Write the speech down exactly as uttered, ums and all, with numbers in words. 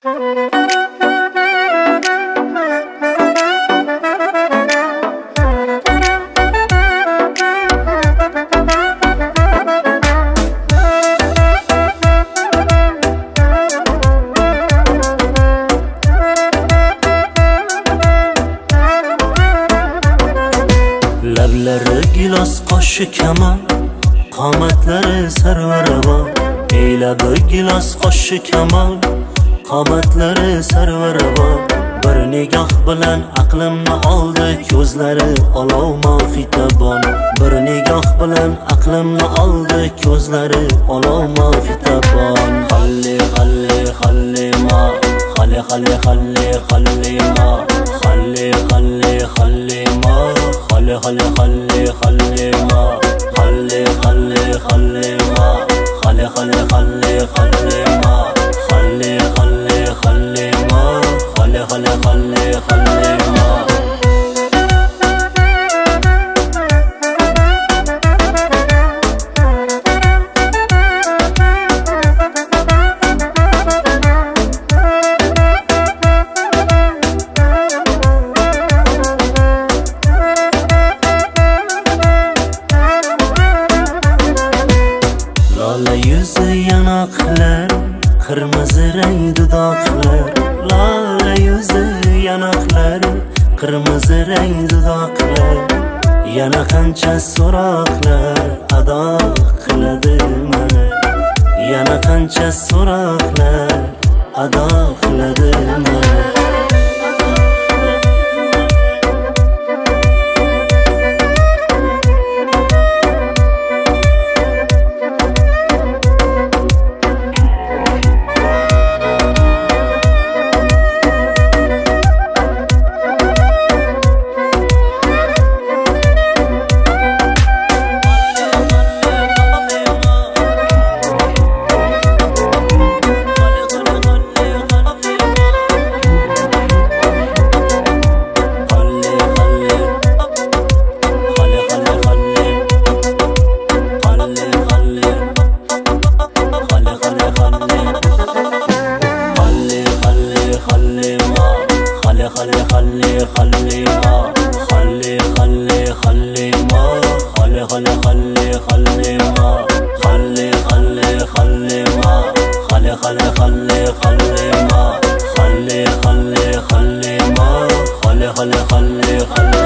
Lablari gilos, qoshi kaman, qomatlari sarvarabon. Ey labi gilos, qoshi kaman, qomatlari sarvarabon. Bir nigoh bilan aqlimni oldi, ko'zlari olov mohitobon. Bir nigoh bilan aqlimni oldi, ko'zlari olov mohitobon. Xalli xalli xalli ma, xalli xalli xalli xalli ma, xalli xalli xalli ma, xalli xalli xalli xalli ma, xalli xalli xalli ma, xalli xalli xalli xalli ma, xalli xalli xalli ma, xalli xalli xalli xalli ma. Lola yuzi yanoqlar, qirmizi rang dudoqlar. Lola yuzi yanoqlar, qirmizi rang dudoqlar. Yana qancha so'roqlar ado qiladi meni. Yana qancha so'roqlar ado qiladi meni. خلي خلي خلي ما خلي خلي خلي ما خلي خلي خلي خلي ما خلي خلي خلي ما خلي خلي خلي خلي ما خلي خلي خلي ما خلي خلي خلي خلي